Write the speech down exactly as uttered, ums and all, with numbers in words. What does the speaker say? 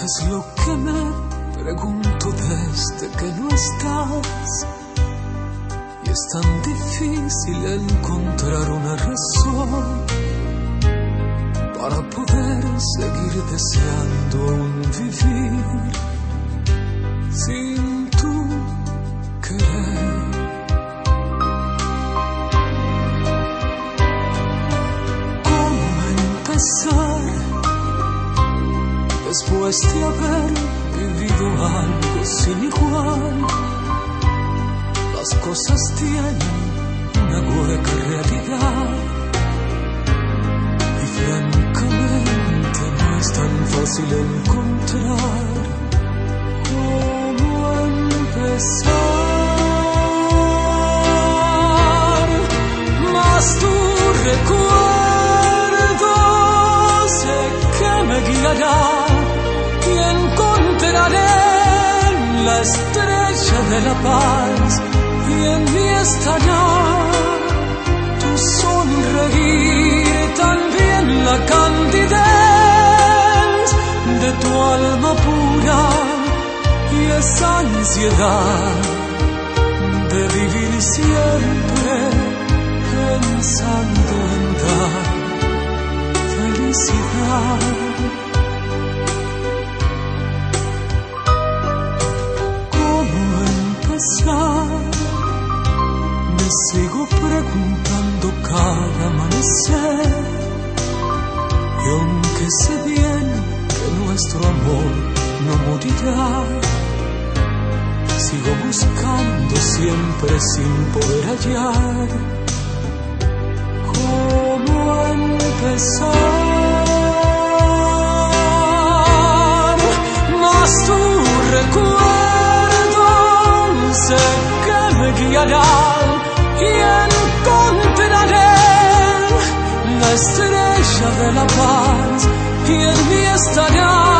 Es lo que me pregunto desde que no estás. Y es tan difícil encontrar una razón para poder seguir deseando un vivir sin tu querer. ¿Cómo empezar después de haber vivido algo sin igual? Las cosas tienen una hueca realidad y francamente no es tan fácil encontrar cómo empezar. Mas tu recuerdo sé que me guiará y encontraré la estrella de la paz. Y en mí estará tu sonreír, también la candidez de tu alma pura y esa ansiedad de vivir siempre pensando en dar felicidad. ¿Cómo empezar? Me sigo preguntando cada amanecer, y aunque sé bien que nuestro amor no morirá, sigo buscando siempre sin poder hallar cómo empezar. Mas tu recuerdo sé que me guiará y encontraré la estrella de la paz y en mí estará